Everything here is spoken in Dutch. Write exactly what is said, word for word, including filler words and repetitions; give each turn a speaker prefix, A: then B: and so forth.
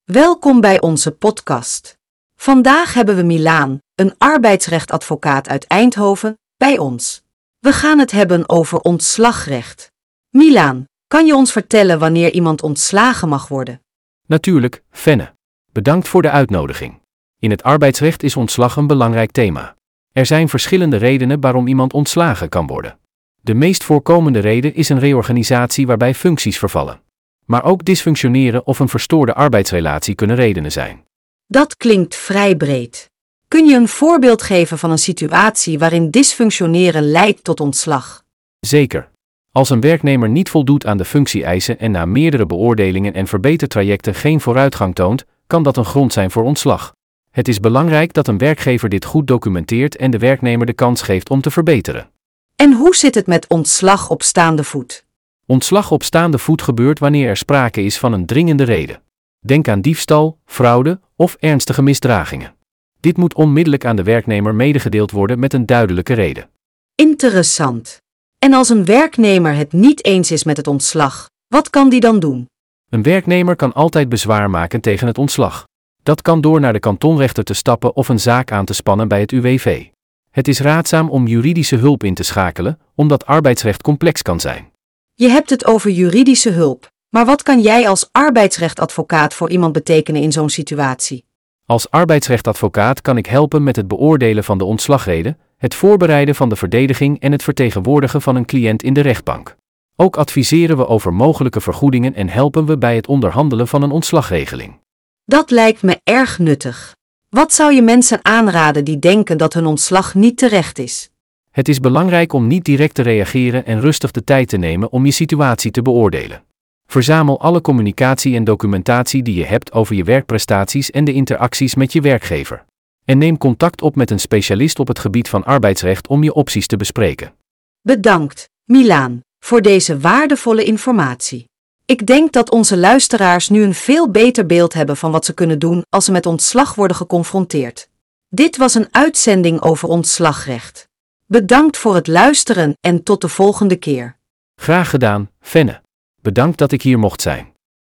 A: Welkom bij onze podcast. Vandaag hebben we Milaan, een arbeidsrechtadvocaat uit Eindhoven, bij ons. We gaan het hebben over ontslagrecht. Milaan, kan je ons vertellen wanneer iemand ontslagen mag worden?
B: Natuurlijk, Fenne. Bedankt voor de uitnodiging. In het arbeidsrecht is ontslag een belangrijk thema. Er zijn verschillende redenen waarom iemand ontslagen kan worden. De meest voorkomende reden is een reorganisatie waarbij functies vervallen. Maar ook dysfunctioneren of een verstoorde arbeidsrelatie kunnen redenen zijn.
A: Dat klinkt vrij breed. Kun je een voorbeeld geven van een situatie waarin dysfunctioneren leidt tot ontslag?
B: Zeker. Als een werknemer niet voldoet aan de functie-eisen en na meerdere beoordelingen en verbetertrajecten geen vooruitgang toont, kan dat een grond zijn voor ontslag. Het is belangrijk dat een werkgever dit goed documenteert en de werknemer de kans geeft om te verbeteren.
A: En hoe zit het met ontslag op staande voet?
B: Ontslag op staande voet gebeurt wanneer er sprake is van een dringende reden. Denk aan diefstal, fraude of ernstige misdragingen. Dit moet onmiddellijk aan de werknemer medegedeeld worden met een duidelijke reden.
A: Interessant. En als een werknemer het niet eens is met het ontslag, wat kan die dan doen?
B: Een werknemer kan altijd bezwaar maken tegen het ontslag. Dat kan door naar de kantonrechter te stappen of een zaak aan te spannen bij het U W V. Het is raadzaam om juridische hulp in te schakelen, omdat arbeidsrecht complex kan zijn.
A: Je hebt het over juridische hulp, maar wat kan jij als arbeidsrechtadvocaat voor iemand betekenen in zo'n situatie?
B: Als arbeidsrechtadvocaat kan ik helpen met het beoordelen van de ontslagreden, het voorbereiden van de verdediging en het vertegenwoordigen van een cliënt in de rechtbank. Ook adviseren we over mogelijke vergoedingen en helpen we bij het onderhandelen van een ontslagregeling.
A: Dat lijkt me erg nuttig. Wat zou je mensen aanraden die denken dat hun ontslag niet terecht is?
B: Het is belangrijk om niet direct te reageren en rustig de tijd te nemen om je situatie te beoordelen. Verzamel alle communicatie en documentatie die je hebt over je werkprestaties en de interacties met je werkgever. En neem contact op met een specialist op het gebied van arbeidsrecht om je opties te bespreken.
A: Bedankt, Milaan, voor deze waardevolle informatie. Ik denk dat onze luisteraars nu een veel beter beeld hebben van wat ze kunnen doen als ze met ontslag worden geconfronteerd. Dit was een uitzending over ontslagrecht. Bedankt voor het luisteren en tot de volgende keer.
B: Graag gedaan, Fenne. Bedankt dat ik hier mocht zijn.